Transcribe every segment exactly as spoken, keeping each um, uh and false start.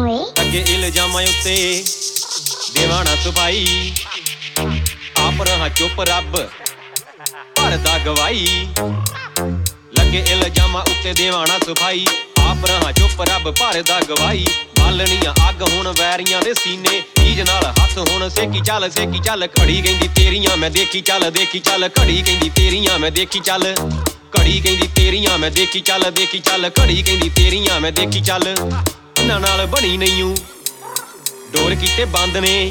ਹੋਏ। ਅੱਗੇ ਇਲਜ਼ਾਮਾਂ ਉੱਤੇ ਦੇਵਾਣਾ ਸਫਾਈ, ਆਪ ਰਹਾ ਚੁੱਪ ਰੱਬ ਭਰਦਾ ਗਵਾਈ। ਲੱਗੇ ਇਲਜ਼ਾਮਾਂ ਉੱਤੇ ਦੇਵਾਣਾ ਸਫਾਈ, ਆਪ ਰਹਾ ਚੁੱਪ ਰੱਬ ਭਰਦਾ ਗਵਾਈ। ਬਾਲਣੀਆਂ ਅੱਗ ਹੁਣ ਵੈਰੀਆਂ ਦੇ ਸੀਨੇ, ਰੀਝ ਨਾਲ ਹੱਥ ਹੁਣ ਸੇਕੀ ਚੱਲ ਸੇਕੀ ਚੱਲ। ਘੜੀ ਕਹਿੰਦੀ ਤੇਰੀਆਂ ਮੈਂ ਦੇਖੀ ਚੱਲ ਦੇਖੀ ਚੱਲ, ਘੜੀ ਕਹਿੰਦੀ ਤੇਰੀਆਂ ਮੈਂ ਦੇਖੀ ਚੱਲ। ਘੜੀ ਕਹਿੰਦੀ ਤੇਰੀਆਂ ਮੈਂ ਦੇਖੀ ਚੱਲ ਦੇਖੀ ਚੱਲ, ਘੜੀ ਕਹਿੰਦੀ ਤੇਰੀਆਂ ਮੈਂ ਦੇਖੀ ਚੱਲ। ਇਹਨਾਂ ਨਾਲ ਬਣੀ ਨਹੀਂਉ ਡੋਰ ਕੀਤੇ ਬੰਦ ਨੇ,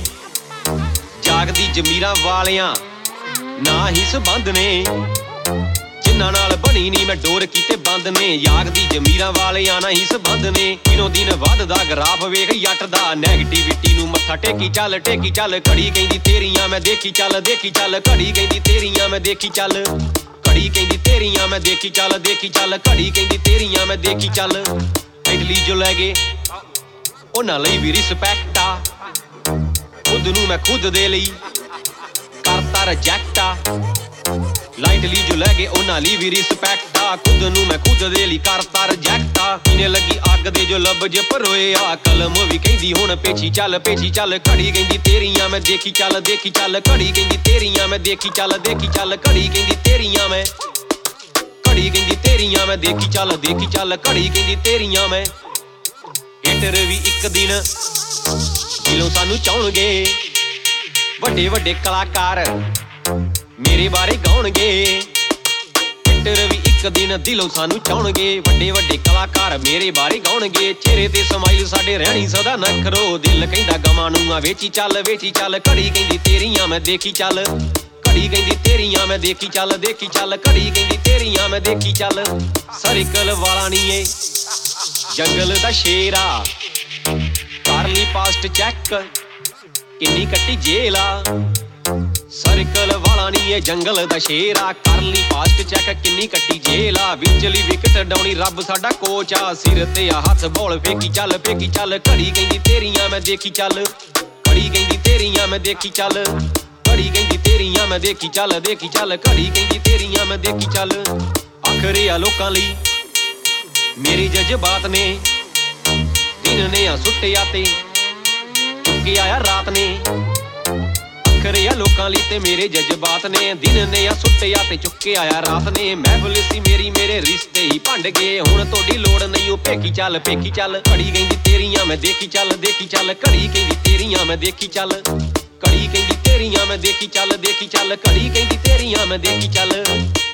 ਜਾਗਦੀ ਜ਼ਮੀਰਾਂ ਵਾਲਿਆਂ ਨਾ ਹੀ ਸੰਬੰਧ ਨੇ। ਜਿਨ੍ਹਾਂ ਨਾਲ ਬਣੀ ਨੀ ਮੈਂ ਡੋਰ ਕੀਤੇ ਬੰਦ ਨੇ, ਜਾਗਦੀ ਜ਼ਮੀਰਾਂ ਵਾਲਿਆਂ ਨਾ ਹੀ ਸੰਬੰਧ ਨੇ। ਦਿਨੋਂ ਦਿਨ ਵੱਧਦਾ ਗਰਾਫ ਵੇਖ ਜੱਟ ਦਾ, ਨੈਗੇਟਿਵਿਟੀ ਨੂੰ ਮੱਥਾ ਟੇਕੀ ਚੱਲ ਟੇਕੀ ਚੱਲ। ਘੜੀ ਕਹਿੰਦੀ ਤੇਰੀਆਂ ਮੈਂ ਦੇਖੀ ਚੱਲ ਦੇਖੀ ਚੱਲ, ਘੜੀ ਕਹਿੰਦੀ ਤੇਰੀਆਂ ਮੈਂ ਦੇਖੀ ਚੱਲ। ਘੜੀ ਕਹਿੰਦੀ ਤੇਰੀਆਂ ਮੈਂ ਦੇਖੀ ਚੱਲ ਦੇਖੀ ਚੱਲ, ਘੜੀ ਕਹਿੰਦੀ ਤੇਰੀਆਂ ਮੈਂ ਦੇਖੀ ਚੱਲ। ਇਟਲੀ ਜੋ ਲੈ ਗਏ ਉਹਨਾਂ ਲਈ ਵੀ ਰਿਸਪੈਕਟ ਆ, ਖੁਦ ਨੂੰ ਮੈਂ ਖੁਦ ਦੇ ਲਈ ਕਰਤਾ ਰਿਜੈਕਟ ਆ। ਲਾਈਟਲੀ ਜੋ ਲੈ ਗਏ ਉਹਨਾਂ ਲਈ ਵੀ ਰਿਸਪੈਕਟ ਆ, ਖੁਦ ਨੂੰ ਮੈਂ ਖੁਦ ਦੇ ਲਈ ਕਰਤਾ ਰਿਜੈਕਟ ਆ। ਕਿਨੇ ਲੱਗੀ ਅੱਗ ਦੇ ਜੋ ਲੱਭ ਜੇ ਪਰੋਏ ਆ, ਕਲਮ ਵੀ ਕਹਿੰਦੀ ਹੁਣ ਪੇਛੀ ਚੱਲ ਪੇਛੀ ਚੱਲ। ਘੜੀ ਕਹਿੰਦੀ ਤੇਰੀਆਂ ਮੈਂ ਦੇਖੀ ਚੱਲ ਦੇਖੀ ਚੱਲ, ਘੜੀ ਕਹਿੰਦੀ ਤੇਰੀਆਂ ਮੈਂ ਦੇਖੀ ਚੱਲ ਦੇਖੀ ਚੱਲ। ਘੜੀ ਕਹਿੰਦੀ ਤੇਰੀਆਂ ਮੈਂ, ਘੜੀ ਕਹਿੰਦੀ ਤੇਰੀਆਂ ਮੈਂ ਦੇਖੀ ਚੱਲ ਦੇਖੀ ਚੱਲ। ਘੜੀ ਕਹਿੰਦੀ ਤੇਰੀਆਂ ਮੈਂ। ਹਿਟਰ ਵੀ ਇੱਕ ਦਿਨ ਦਿਲੋਂ ਸਾਨੂੰ ਚਾਹੁਣਗੇ, ਵੱਡੇ ਵੱਡੇ ਕਲਾਕਾਰ ਮੇਰੇ ਬਾਰੇ ਗਾਉਣਗੇ। ਹਿਟਰ ਵੀ ਇੱਕ ਦਿਨ ਦਿਲੋਂ ਸਾਨੂੰ ਚਾਹੁਣਗੇ, ਵੱਡੇ ਵੱਡੇ ਕਲਾਕਾਰ ਮੇਰੇ ਬਾਰੇ ਗਾਉਣਗੇ। ਚਿਹਰੇ ਤੇ ਸਮਾਈਲ ਸਾਡੇ ਰਹਿਣੀ ਸਦਾ ਨਖਰੋ, ਦਿਲ ਕਹਿੰਦਾ ਗਵਾਂ ਨੂੰ ਆ ਵੇਚੀ ਚੱਲ ਵੇਚੀ ਚੱਲ। ਘੜੀ ਕਹਿੰਦੀ ਤੇਰੀਆਂ ਮੈਂ ਦੇਖੀ ਚੱਲ, ਘੜੀ ਕਹਿੰਦੀ ਤੇਰੀਆਂ ਮੈਂ ਦੇਖੀ ਚੱਲ ਦੇਖੀ ਚੱਲ। ਘੜੀ ਕਹਿੰਦੀ ਤੇਰੀਆਂ ਮੈਂ ਦੇਖੀ ਚੱਲ। ਸਰਕਲ ਵਾਲਾ ਨੀ ਏ ਜੰਗਲ ਦਾ ਸ਼ੇਰ ਆ, ਕਰ ਲਈ ਪਾਸਟ ਚੈੱਕ ਕਿੰਨੀ ਕੱਟੀ ਜੇਲ ਆ। ਸਰਕਲ ਵਾਲਾ ਨੀ ਏ ਜੰਗਲ ਦਾ ਸ਼ੇਰ ਆ, ਕਰ ਲਈ ਪਾਸਟ ਚੈੱਕ ਕਿੰਨੀ ਕੱਟੀ ਜੇਲ ਆ। ਵਿਚਲੀ ਵਿਕਟ ਡਾਉਣੀ ਰੱਬ ਸਾਡਾ ਕੋਚ ਆ, ਸਿਰ ਤੇ ਆ ਹੱਥ ਬੋਲ ਫੇਕੀ ਚੱਲ ਫੇਕੀ ਚੱਲ। ਘੜੀ ਕਹਿੰਦੀ ਤੇਰੀਆਂ ਮੈਂ ਦੇਖੀ ਚੱਲ, ਘੜੀ ਕਹਿੰਦੀ ਤੇਰੀਆਂ ਮੈਂ ਦੇਖੀ ਚੱਲ। ਘੜੀ ਕਹਿੰਦੀ ਤੇਰੀਆਂ ਮੈਂ ਦੇਖੀ ਚੱਲ ਦੇਖੀ ਚੱਲ, ਘੜੀ ਕਹਿੰਦੀ ਤੇਰੀਆਂ ਮੈਂ ਦੇਖੀ ਚੱਲ। ਆਖਰੇ ਆ ਲੋਕਾਂ ਲਈ ਮੇਰੇ ਜਜ਼ਬਾਤ ਨੇ, ਦਿਨ ਨੇ ਆ ਸੁੱਟਿਆ ਤੇ ਚੁੱਕੇ ਆਇਆ ਰਾਤ ਨੇ। ਆਖਰੇ ਆ ਲੋਕਾਂ ਲਈ ਤੇ ਮੇਰੇ ਜਜ਼ਬਾਤ ਨੇ, ਦਿਨ ਨੇ ਆ ਸੁੱਟਿਆ ਤੇ ਚੁੱਕੇ ਆਇਆ ਰਾਤ ਨੇ। ਮਹਿਫਲ ਸੀ ਮੇਰੀ ਮੇਰੇ ਰਿਸ਼ਤੇ ਹੀ ਭੰਡ ਗਏ, ਹੁਣ ਤੁਹਾਡੀ ਲੋੜ ਨਹੀਂ ਉਹ ਭੇਖੀ ਚੱਲ ਭੇਖੀ ਚੱਲ। ਘੜੀ ਕਹਿੰਦੀ ਤੇਰੀਆਂ ਮੈਂ ਦੇਖੀ ਚੱਲ ਦੇਖੀ ਚੱਲ, ਘੜੀ ਕਹਿੰਦੀ ਤੇਰੀਆਂ ਮੈਂ ਦੇਖੀ ਚੱਲ। ਘੜੀ ਕਹਿੰਦੀ ਤੇਰੀਆਂ ਮੈਂ ਦੇਖੀ ਚੱਲ ਦੇਖੀ ਚੱਲ, ਘੜੀ ਕਹਿੰਦੀ ਤੇਰੀਆਂ ਮੈਂ ਦੇਖੀ ਚੱਲ।